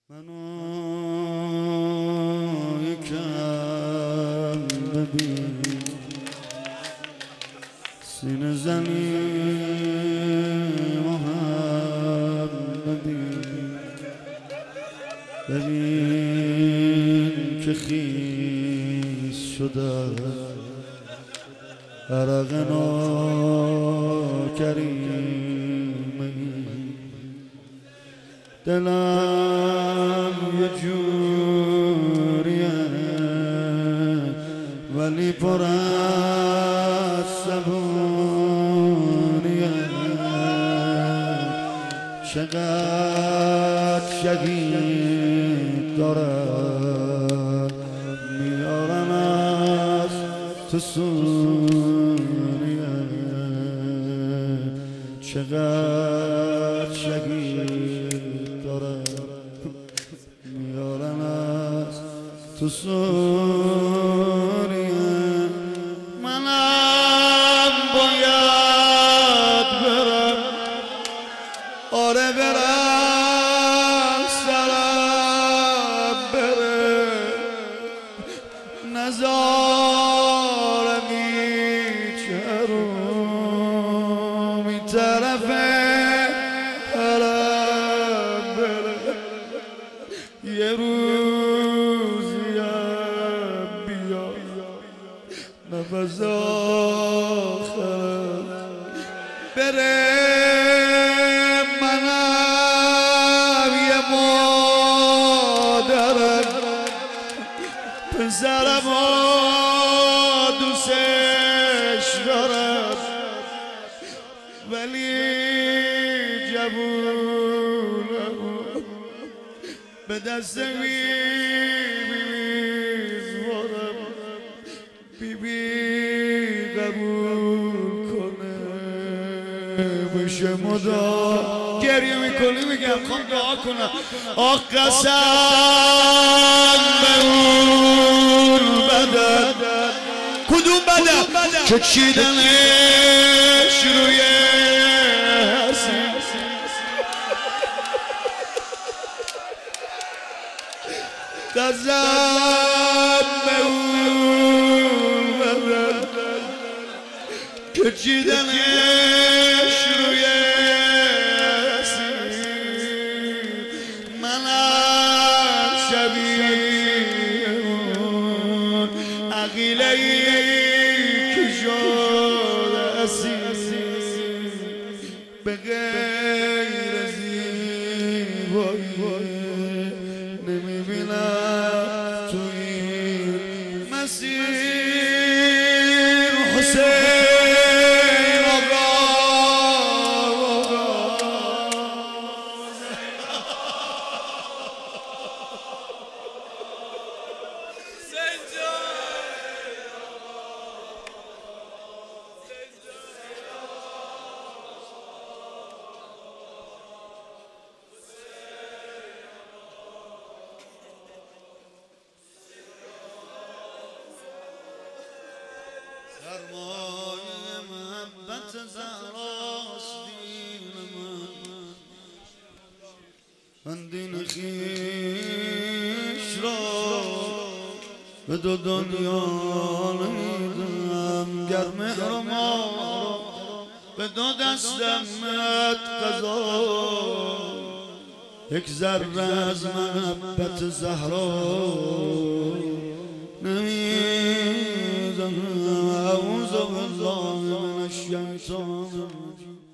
منو یکم ببین، سینه زنی محمدی، ببین که خیس شده عرق ناکریمی، دلم یه جوریه ولی پر از صبوریه، چقدر شهید دارد میارن از تو سوریه، چقدر شهید دارد میارن از تو سوریه. منم باید برم، آره برم، سرم بره، نزارم هیچ رو این طرف حرم بره، یه روزیم بیا نفس آخرم بره. منم یه مادرم، پسرم و دوستش دارم، ولی جوونم به دست میسپارم. بیبی قبول کنه بشه مدام گریه میکنی، میگم خوام دعا کنم. آخ قسم به اون بدن، کدوم بدن که چیدنش روی حسین، قسم به اون بدن که چیدنش روی حسین، منم شبیه اون عقیله‌ای که شده اسیر، به غیر زیبایی نمیبینم تو این مسیر. حسین آقا سرمایه محبت زهراست دین من دین خویش را به دو دنیا نمیدم، گر مهر و ما به دو دستمت قضا، یک ذره از محبت زهرا نمیدم. اعوذ بالله من الشیطان الرجیم.